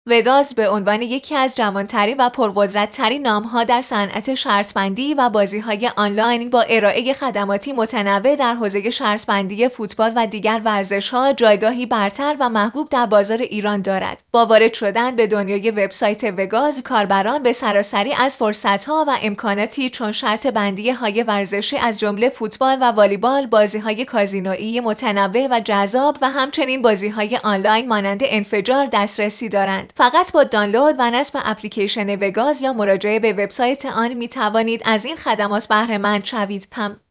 وگاس به عنوان یکی از جوان‌ترین و پرقدرت‌ترین نام‌ها در صنعت شرط‌بندی و بازی‌های آنلاین با ارائه خدماتی متنوع در حوزه شرط‌بندی فوتبال و دیگر ورزش‌ها جایگاهی برتر و محبوب در بازار ایران دارد. با وارد شدن به دنیای وبسایت وگاس، کاربران به سراسری از فرصت‌ها و امکاناتی چون شرط بندی‌های ورزشی از جمله فوتبال و والیبال، بازی‌های کازینویی متنوع و جذاب و همچنین بازی‌های آنلاین مانند انفجار دسترسی دارند. فقط با دانلود و نصب اپلیکیشن وگاس یا مراجعه به وبسایت آن می توانید از این خدمات بهره مند شوید.